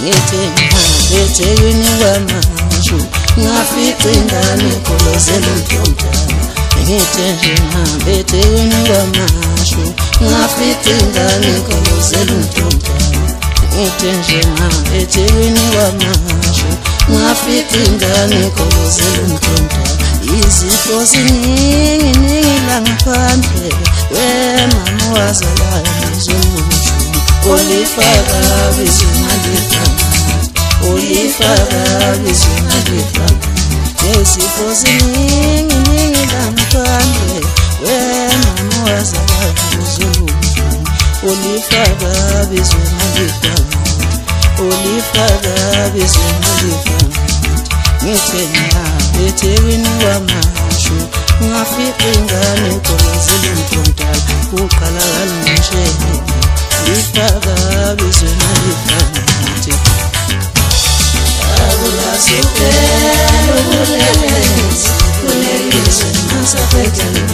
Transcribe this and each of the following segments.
ngithi ngihambe kwamashu ngafica ingane kolozela umntomdala ngithi ngihambe kwamashu ngafica ingane kolozela umntomdala ngithi ngihambe kwamashu ngafica ingane kolozela umntomdala izifo ziningi la ngaphandle wemama wazalayo ngizomusho ulifaka bizingalifaka ulifaka bizingalifaka izifo ziningi la ngaphandle wemama wazalayo ngizomusho ulifaka bizingalifaka ulifaka bizingalifaka ngithena ethekwini kwamashu ngafica ingane kolozela umntomdala uqala kalinjeni lifaka bizingalifaka akulasikelo kulelezi kulelizwe nasaphethe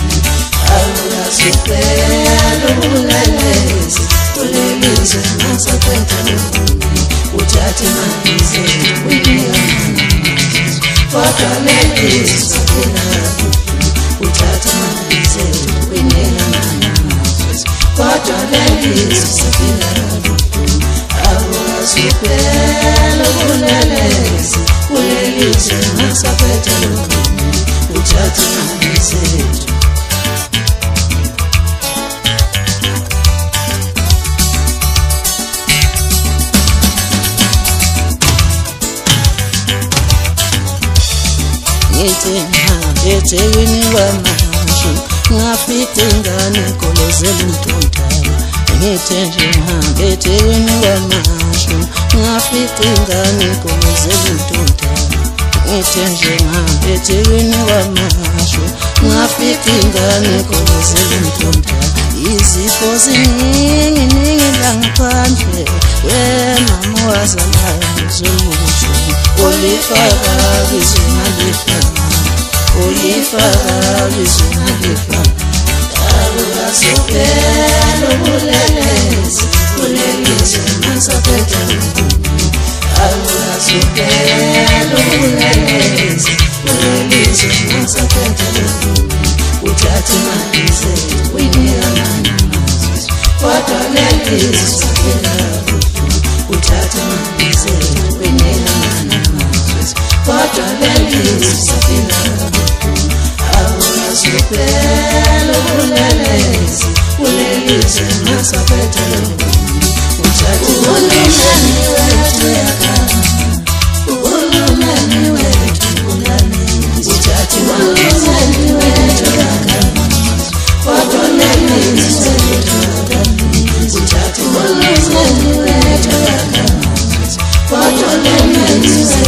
akulasikelo kulelezi kulelizwe nasaphethe uthathe imali zethu uyiyamana kodwa lelizwe saphila uthathe imali zethu uyiyamana kodwa lelizwe saphila akulasikelo kulelezi kulelizwe nasaphethe uthathe imali zethu ngithi ngihambe kwamashu ngafica ingane kolozela umntomdala ngithi ngihambe kwamashu ngafica ingane kolozela umntomdala ngithi ngihambe kwamashu ngafica ingane kolozela umntomdala izifo ziningi la ngaphandle wemama wazalayo ngizomusho ulifaka bizingalifaka ulifaka bizingalifaka akulasikelo kulelezi kulelizwe nasaphethe akulasikelo kulelezi kulelizwe nasaphethe uthathe imali zethu uyiyamana kodwa lelizwe saphila uthathe imali zethu uyiyamana kodwa lelizwe saphila akulasikelo kulelezi kulelizwe nasaphethe uthathe uhulumeni wethu yakhama uhulumeni wethu kulelizwe uthathe uhulumeni wethu yakhama kodwa lelizwe uthathe uhulumeni wethu yakhama kodwa lelizwe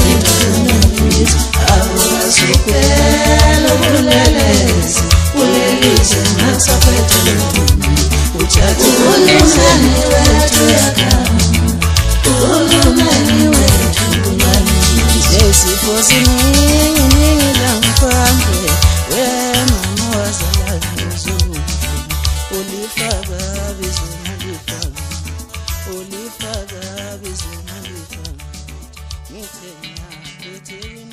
akulasikelo kulelezi kulelizwe nasaphethe uthathe uhulumeni wethu yakhama uhulumeni wethu kulelizwe izifo ziningi la ngaphandle wemama wazalayo ngizomusho ulifaka bizingalifaka ulifaka bizingalifaka ngithena